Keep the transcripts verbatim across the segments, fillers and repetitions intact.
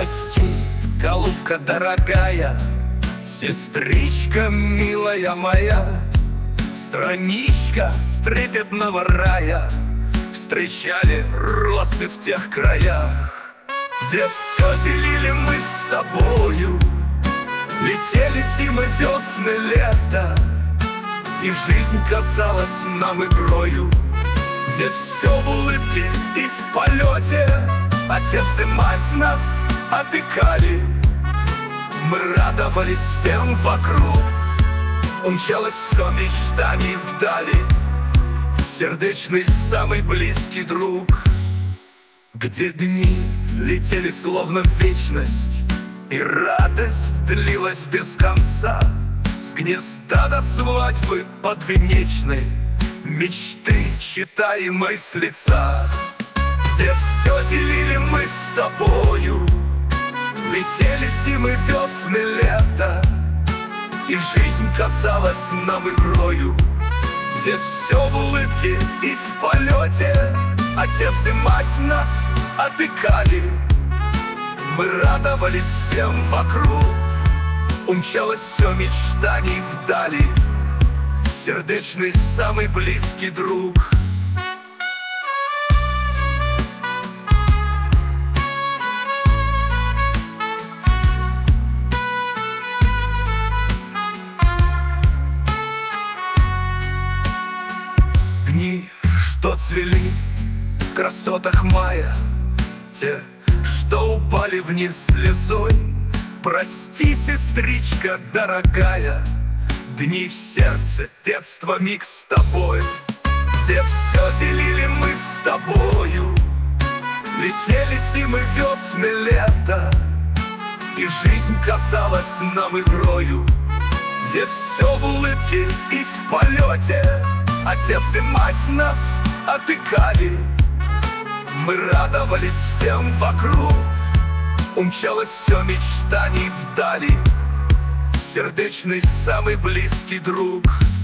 Прости, голубка дорогая, сестричка милая моя, страничка с трепетного рая. Встречали росы в тех краях, где все делили мы с тобою. Летели зимы, весны, лето, и жизнь казалась нам игрою, где все в улыбке и в полете. Отец и мать нас опекали, мы радовались всем вокруг. Умчалось все мечтаний вдали, сердечный самый близкий друг. Где дни летели словно в вечность, и радость длилась без конца. С гнезда до свадьбы подвенечной, мечты читаемой с лица. Где все делили мы с тобою, летели зимы, весны, лето, и жизнь казалась нам игрою, где все в улыбке и в полете. Отец и мать нас опекали, мы радовались всем вокруг. Умчалось все мечтаний вдали, сердечный самый близкий друг. Дни, что цвели в красотах мая, те, что упали вниз слезой. Прости, сестричка дорогая, дни в сердце, детства миг с тобой. Где все делили мы с тобою, летели зимы, весны, лето, и жизнь казалась нам игрою, где все в улыбке и в полете. Отец и мать нас опекали, мы радовались всем вокруг. Умчалось все мечтаний вдали, сердечный самый близкий друг.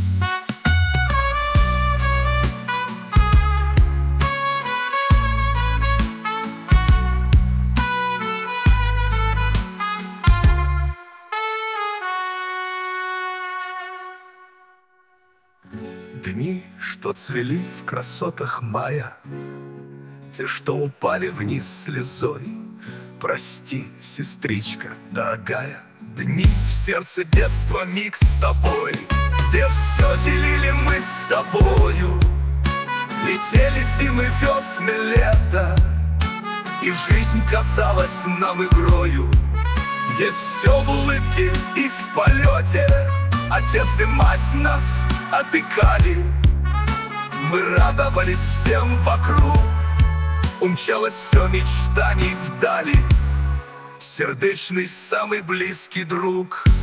Дни, что цвели в красотах мая, те, что упали вниз слезой. Прости, сестричка дорогая, дни в сердце, детства миг с тобой. Где все делили мы с тобою, летели зимы, весны, лето, и жизнь казалась нам игрою, где все в улыбке и в полете. Отец и мать нас опекали, мы радовались всем вокруг. Умчалось все мечтаний вдали, сердечный самый близкий друг.